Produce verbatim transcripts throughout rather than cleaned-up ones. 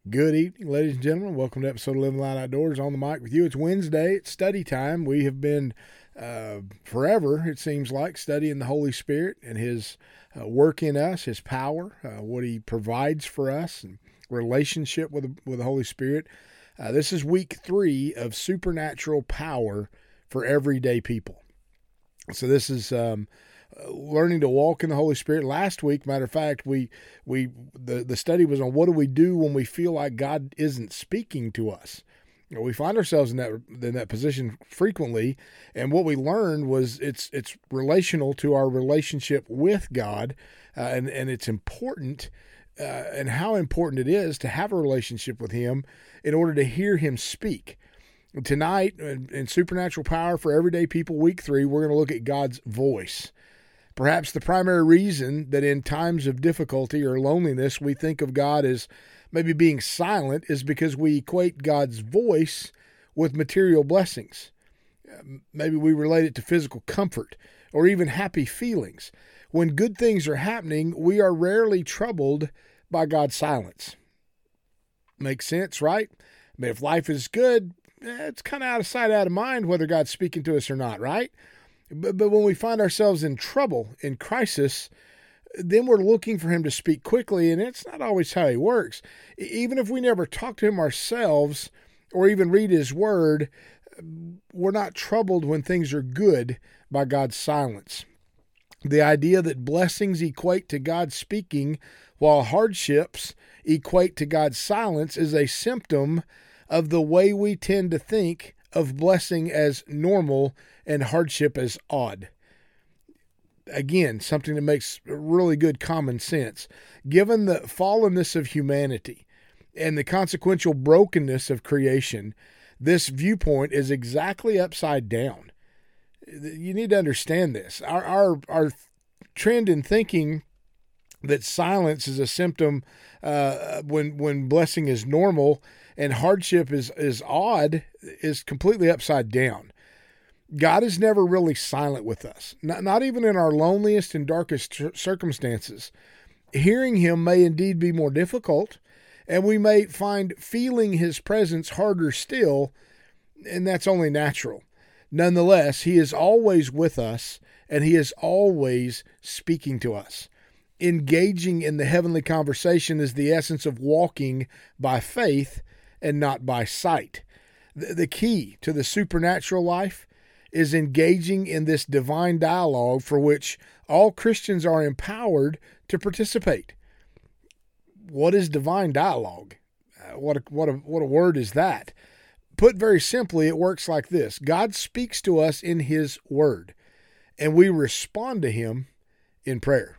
Good evening, ladies and gentlemen. Welcome to episode of Living Light Outdoors. On the mic with you. It's Wednesday. It's study time. We have been uh, forever, it seems like, studying the Holy Spirit and His uh, work in us, His power, uh, what He provides for us, and relationship with, with the Holy Spirit. Uh, this is week three of supernatural power for everyday people. So this is um, learning to walk in the Holy Spirit. Last week, matter of fact, we we the, the study was on what do we do when we feel like God isn't speaking to us. You know, we find ourselves in that in that position frequently, and what we learned was it's it's relational to our relationship with God, uh, and and it's important, uh, and how important it is to have a relationship with Him in order to hear Him speak. Tonight, in Supernatural Power for Everyday People, week three, we're going to look at God's voice. Perhaps the primary reason that in times of difficulty or loneliness we think of God as maybe being silent is because we equate God's voice with material blessings. Maybe we relate it to physical comfort or even happy feelings. When good things are happening, we are rarely troubled by God's silence. Makes sense, right? I mean, if life is good, it's kind of out of sight, out of mind whether God's speaking to us or not, right? But, but when we find ourselves in trouble, in crisis, then we're looking for Him to speak quickly, and it's not always how He works. Even if we never talk to Him ourselves or even read His Word, we're not troubled when things are good by God's silence. The idea that blessings equate to God speaking while hardships equate to God's silence is a symptom of the way we tend to think of blessing as normal and hardship as odd. Again, something that makes really good common sense. Given the fallenness of humanity and the consequential brokenness of creation, this viewpoint is exactly upside down. You need to understand this. Our, our, our trend in thinking that silence is a symptom uh, when when blessing is normal and hardship is, is odd is completely upside down. God is never really silent with us, not, not even in our loneliest and darkest circumstances. Hearing Him may indeed be more difficult, and we may find feeling His presence harder still, and that's only natural. Nonetheless, He is always with us, and He is always speaking to us. Engaging in the heavenly conversation is the essence of walking by faith and not by sight. The, the key to the supernatural life is engaging in this divine dialogue for which all Christians are empowered to participate. What is divine dialogue? Uh, what a, what a, what a word is that? Put very simply, it works like this. God speaks to us in His Word, and we respond to Him in prayer.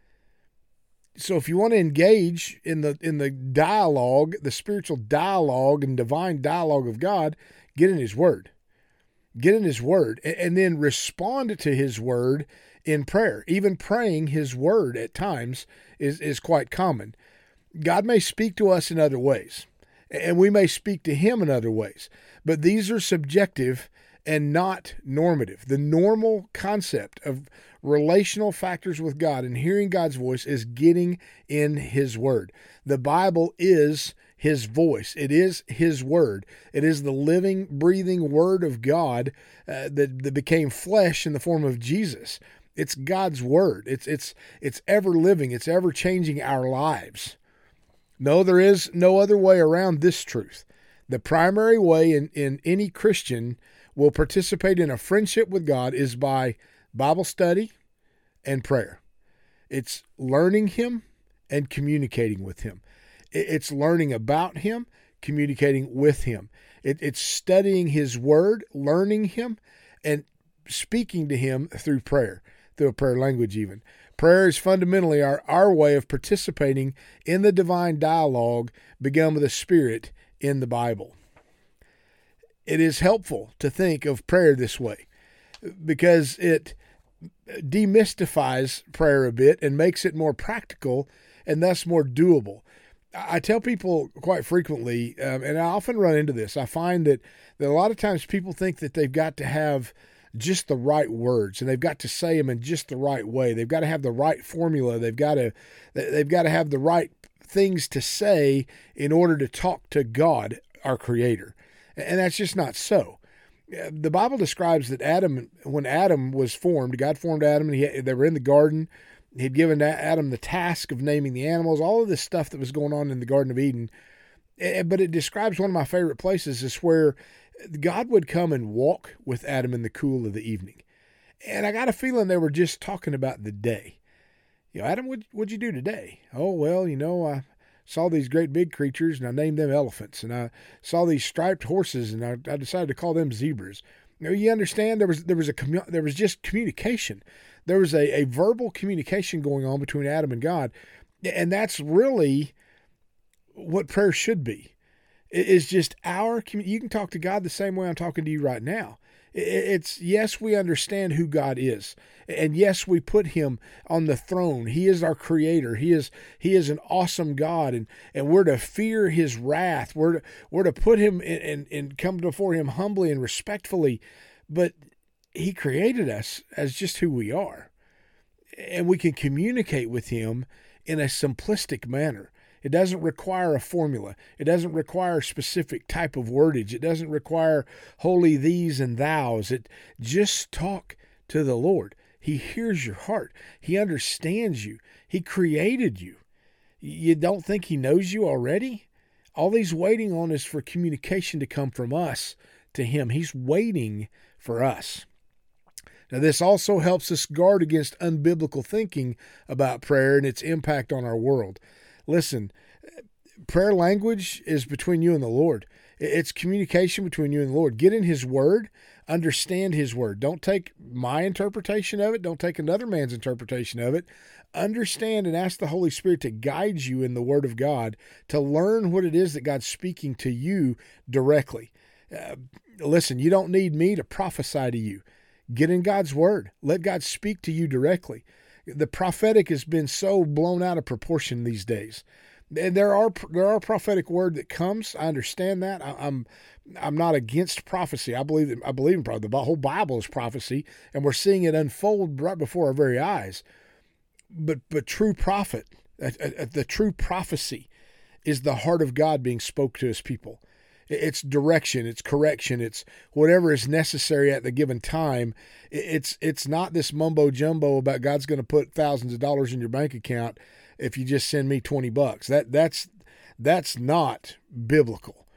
So if you want to engage in the in the dialogue, the spiritual dialogue and divine dialogue of God, get in His Word. Get in His Word and, and then respond to His Word in prayer. Even praying His Word at times is, is quite common. God may speak to us in other ways, and we may speak to Him in other ways, but these are subjective and not normative. The normal concept of relational factors with God and hearing God's voice is getting in His Word. The Bible is His voice. It is His Word. It is the living, breathing Word of God uh, that, that became flesh in the form of Jesus. It's God's Word. It's it's it's ever living. It's ever changing our lives. No, there is no other way around this truth. The primary way in, in any Christian will participate in a friendship with God is by Bible study and prayer. It's learning Him and communicating with Him. It's learning about Him, communicating with Him. It, it's studying His Word, learning Him, and speaking to Him through prayer, through a prayer language even. Prayer is fundamentally our, our way of participating in the divine dialogue begun with the Spirit in the Bible. It is helpful to think of prayer this way because it demystifies prayer a bit and makes it more practical and thus more doable. I tell people quite frequently, um, and I often run into this, I find that, that a lot of times people think that they've got to have just the right words and they've got to say them in just the right way. They've got to have the right formula. They've got to, they've got to have the right things to say in order to talk to God, our Creator. And that's just not so. The Bible describes that Adam, when Adam was formed, God formed Adam, and he, they were in the garden. He'd given Adam the task of naming the animals, all of this stuff that was going on in the Garden of Eden. But it describes one of my favorite places is where God would come and walk with Adam in the cool of the evening. And I got a feeling they were just talking about the day. You know, Adam, what, what'd you do today? Oh, well, you know, I saw these great big creatures, and I named them elephants. And I saw these striped horses, and I, I decided to call them zebras. You know, you understand there was there was a commu- there was just communication. There was a, a verbal communication going on between Adam and God, and that's really what prayer should be. It is just our commu- you can talk to God the same way I'm talking to you right now. It's, yes, we understand who God is. And yes, we put him on the throne. He is our creator. He is, he is an awesome God. And, and we're to fear his wrath. We're to, we're to put him in, and, and come before him humbly and respectfully. But he created us as just who we are. And we can communicate with him in a simplistic manner. It doesn't require a formula. It doesn't require a specific type of wordage. It doesn't require holy these and thous. It just talk to the Lord. He hears your heart. He understands you. He created you. You don't think he knows you already? All he's waiting on is for communication to come from us to him. He's waiting for us. Now, this also helps us guard against unbiblical thinking about prayer and its impact on our world. Listen, prayer language is between you and the Lord. It's communication between you and the Lord. Get in his word, understand his word. Don't take my interpretation of it. Don't take another man's interpretation of it. Understand and ask the Holy Spirit to guide you in the word of God, to learn what it is that God's speaking to you directly. Uh, listen, you don't need me to prophesy to you. Get in God's word. Let God speak to you directly. The prophetic has been so blown out of proportion these days. And there are there are prophetic word that comes. I understand that. I, I'm I'm not against prophecy. I believe that, I believe in prophecy. The whole Bible is prophecy, and we're seeing it unfold right before our very eyes. But but true prophet, uh, uh, the true prophecy, is the heart of God being spoke to his people. It's direction, it's correction, it's whatever is necessary at the given time. It's it's not this mumbo jumbo about God's going to put thousands of dollars in your bank account if you just send me twenty bucks. That that's that's not biblical.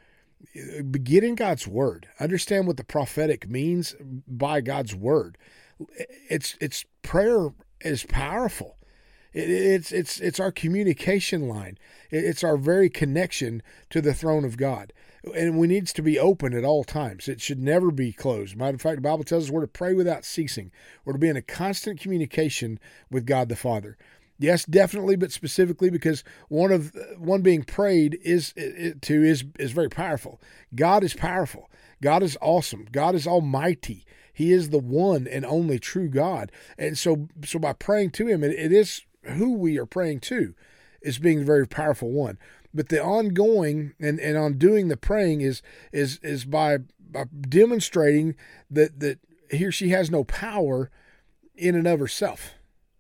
Get in God's word. Understand what the prophetic means by God's word. It's it's prayer is powerful. It, it's it's it's our communication line. It's our very connection to the throne of God. And we needs to be open at all times. It should never be closed. Matter of fact, the Bible tells us we're to pray without ceasing. We're to be in a constant communication with God the Father. Yes, definitely, but specifically because one of one being prayed is to is is very powerful. God is powerful. God is awesome. God is almighty. He is the one and only true God. And so, so by praying to him, it, it is who we are praying to is being the very powerful one. But the ongoing and, and on doing the praying is is is by, by demonstrating that, that he or she has no power in and of herself,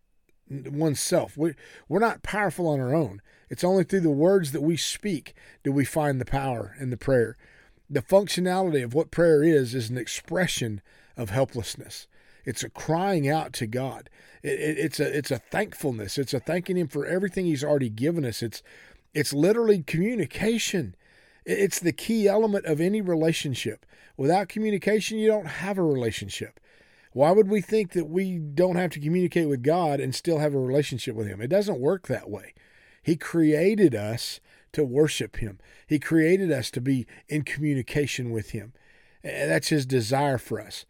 oneself. We, we're not powerful on our own. It's only through the words that we speak do we find the power in the prayer. The functionality of what prayer is is an expression of helplessness. It's a crying out to God. It, it, it's a it's a thankfulness. It's a thanking him for everything he's already given us. It's It's literally communication. It's the key element of any relationship. Without communication, you don't have a relationship. Why would we think that we don't have to communicate with God and still have a relationship with him? It doesn't work that way. He created us to worship him. He created us to be in communication with him. And that's his desire for us.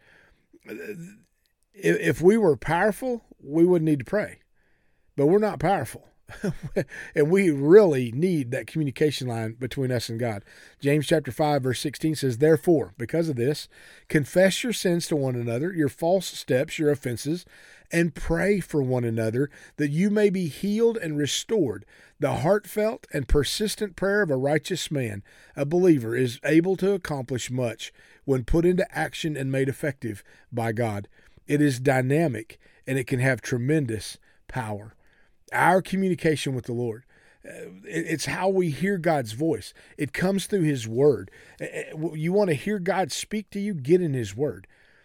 If we were powerful, we wouldn't need to pray. But we're not powerful. And we really need that communication line between us and God. James chapter five, verse sixteen says, "Therefore, because of this, confess your sins to one another, your false steps, your offenses, and pray for one another that you may be healed and restored. The heartfelt and persistent prayer of a righteous man, a believer, is able to accomplish much when put into action and made effective by God. It is dynamic and it can have tremendous power." Our communication with the Lord. It's how we hear God's voice. It comes through his word. You want to hear God speak to you? Get in his word.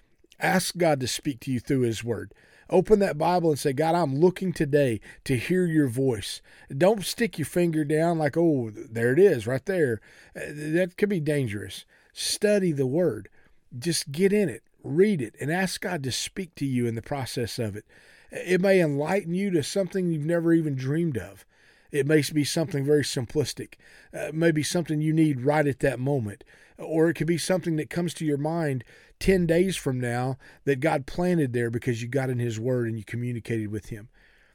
Ask God to speak to you through his word. Open that Bible and say, God, I'm looking today to hear your voice. Don't stick your finger down like, oh, there it is right there. That could be dangerous. Study the word. Just get in it, read it, and ask God to speak to you in the process of it. It may enlighten you to something you've never even dreamed of. It may be something very simplistic. Uh, maybe something you need right at that moment. Or it could be something that comes to your mind ten days from now that God planted there because you got in his word and you communicated with him.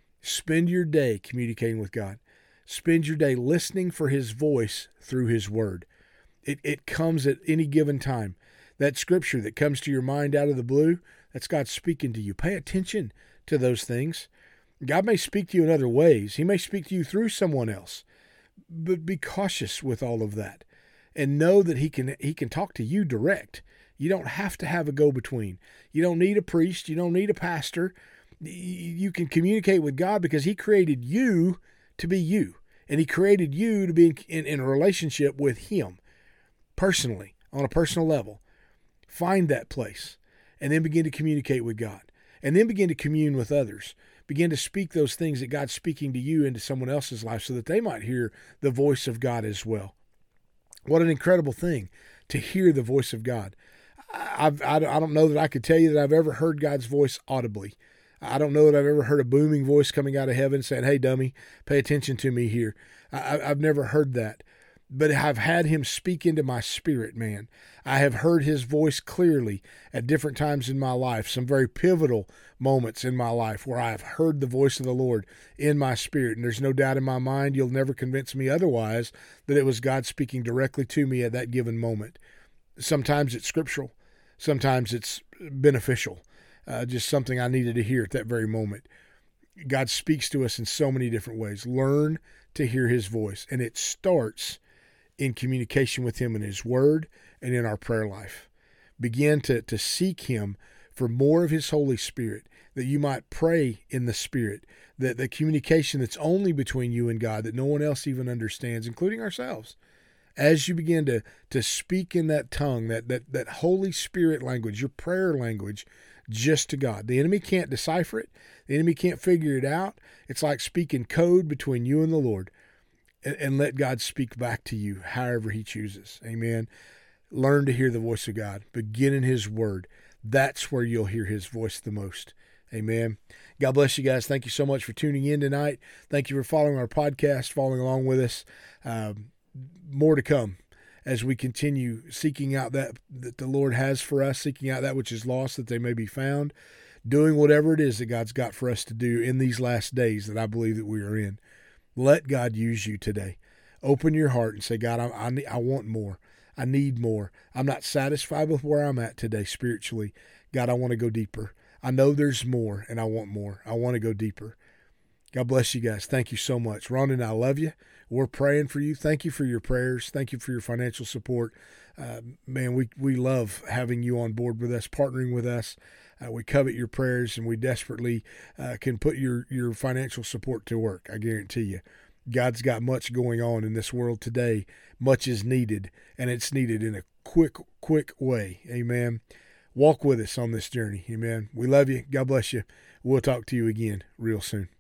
Spend your day communicating with God. Spend your day listening for his voice through his word. It, it comes at any given time. That scripture that comes to your mind out of the blue, that's God speaking to you. Pay attention to those things. God may speak to you in other ways. He may speak to you through someone else. But be cautious with all of that. And know that he can he can talk to you direct. You don't have to have a go-between. You don't need a priest. You don't need a pastor. You can communicate with God because he created you to be you. And he created you to be in, in, in a relationship with him personally, on a personal level. Find that place and then begin to communicate with God. And then begin to commune with others. Begin to speak those things that God's speaking to you into someone else's life so that they might hear the voice of God as well. What an incredible thing to hear the voice of God. I've, I, I don't know that I could tell you that I've ever heard God's voice audibly. I don't know that I've ever heard a booming voice coming out of heaven saying, hey, dummy, pay attention to me here. I, I've never heard that. But I've had him speak into my spirit, man. I have heard his voice clearly at different times in my life, some very pivotal moments in my life where I have heard the voice of the Lord in my spirit. And there's no doubt in my mind, you'll never convince me otherwise, that it was God speaking directly to me at that given moment. Sometimes it's scriptural. Sometimes it's beneficial. Uh, just something I needed to hear at that very moment. God speaks to us in so many different ways. Learn to hear his voice. And it starts in communication with him in his word and in our prayer life. Begin to, to seek him for more of his Holy Spirit, that you might pray in the Spirit, that the communication that's only between you and God, that no one else even understands, including ourselves. As you begin to, to speak in that tongue, that, that, that Holy Spirit language, your prayer language, just to God. The enemy can't decipher it. The enemy can't figure it out. It's like speaking code between you and the Lord. And, and let God speak back to you however he chooses. Amen. Learn to hear the voice of God. Begin in his word. That's where you'll hear his voice the most. Amen. God bless you guys. Thank you so much for tuning in tonight. Thank you for following our podcast, following along with us. Um, more to come as we continue seeking out that that the Lord has for us, seeking out that which is lost, that they may be found, doing whatever it is that God's got for us to do in these last days that I believe that we are in. Let God use you today. Open your heart and say, God, I, I, need, I want more. I need more. I'm not satisfied with where I'm at today spiritually. God, I want to go deeper. I know there's more, and I want more. I want to go deeper. God bless you guys. Thank you so much. Ron and I love you. We're praying for you. Thank you for your prayers. Thank you for your financial support. Uh, man, we, we love having you on board with us, partnering with us. Uh, we covet your prayers, and we desperately uh, can put your, your financial support to work. I guarantee you. God's got much going on in this world today. Much is needed, and it's needed in a quick, quick way. Amen. Walk with us on this journey. Amen. We love you. God bless you. We'll talk to you again real soon.